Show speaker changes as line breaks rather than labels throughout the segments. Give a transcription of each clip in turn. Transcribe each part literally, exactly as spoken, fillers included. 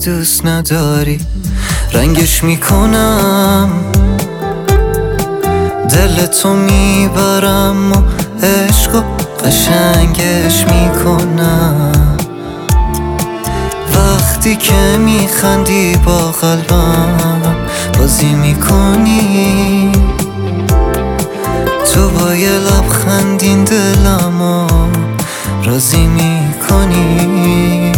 دوست نداری رنگش میکنم، دل تو میبرم و عشق و قشنگش میکنم. وقتی که میخندی با قلبم بازی میکنی، تو با یه لبخندین دلمو راضی میکنی.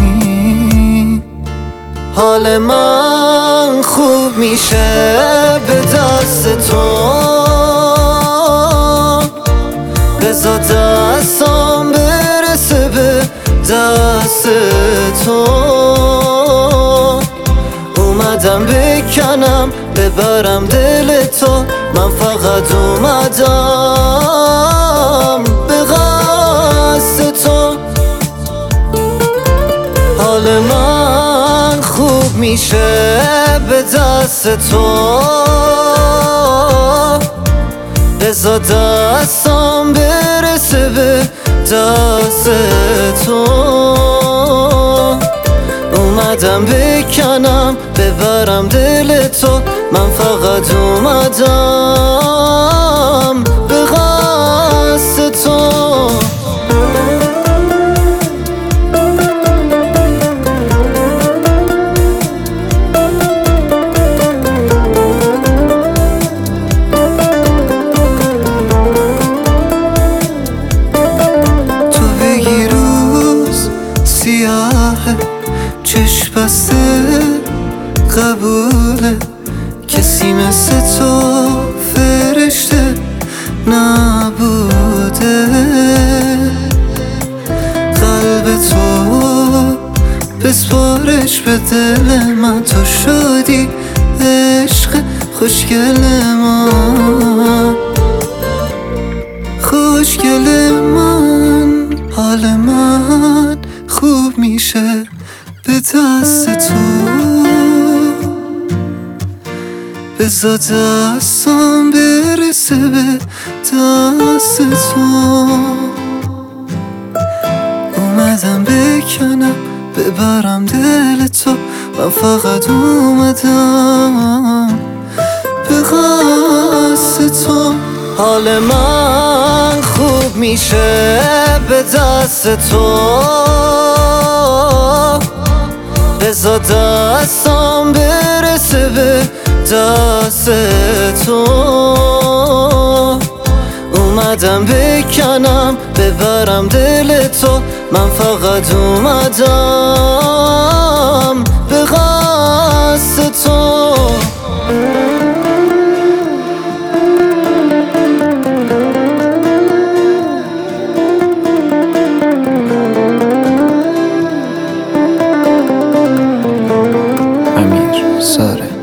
حال من خوب میشه به دست تو، بذار دستام برسه به دست تو. اومدم بکنم ببرم دل تو، من فقط اومدم به قصد تو. حال من خوب میشه به دست تو، بذار دستام برسه به دست تو. اومدم بکنم ببرم دل تو، من فقط اومدم به قصد تو. چشم بسته قبوله، کسی مثل تو فرشته نبوده. قلب تو بسپارش به دل من، تو شدی عشق خوشگل من، خوشگل من. حال من خوب میشه به دست تو، بذار دستام برسه به دست تو. اومدم بکنم ببرم دل تو، من فقط اومدم به قصد تو. حال من خوب میشه به دست تو، بذار دستام برسه به دست تو. اومدم بکنم ببرم دل تو، من فقط اومدم به قصد تو.
امیر ساره.